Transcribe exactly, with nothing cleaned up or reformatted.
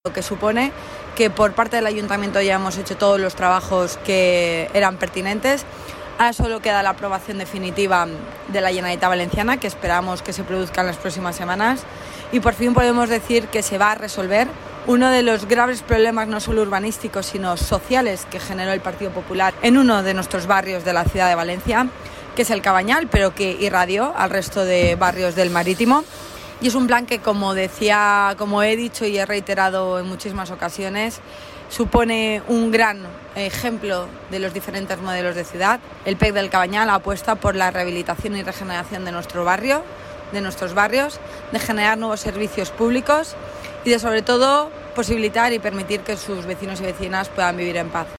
Lo que supone que por parte del Ayuntamiento ya hemos hecho todos los trabajos que eran pertinentes. Ahora solo queda la aprobación definitiva de la Generalitat Valenciana, que esperamos que se produzca en las próximas semanas, y por fin podemos decir que se va a resolver uno de los graves problemas no solo urbanísticos sino sociales que generó el Partido Popular en uno de nuestros barrios de la ciudad de Valencia, que es el Cabanyal, pero que irradió al resto de barrios del Marítimo. Y es un plan que, como decía, como he dicho y he reiterado en muchísimas ocasiones, supone un gran ejemplo de los diferentes modelos de ciudad. El P E C del Cabanyal apuesta por la rehabilitación y regeneración de nuestro barrio, de nuestros barrios, de generar nuevos servicios públicos y de, sobre todo, posibilitar y permitir que sus vecinos y vecinas puedan vivir en paz.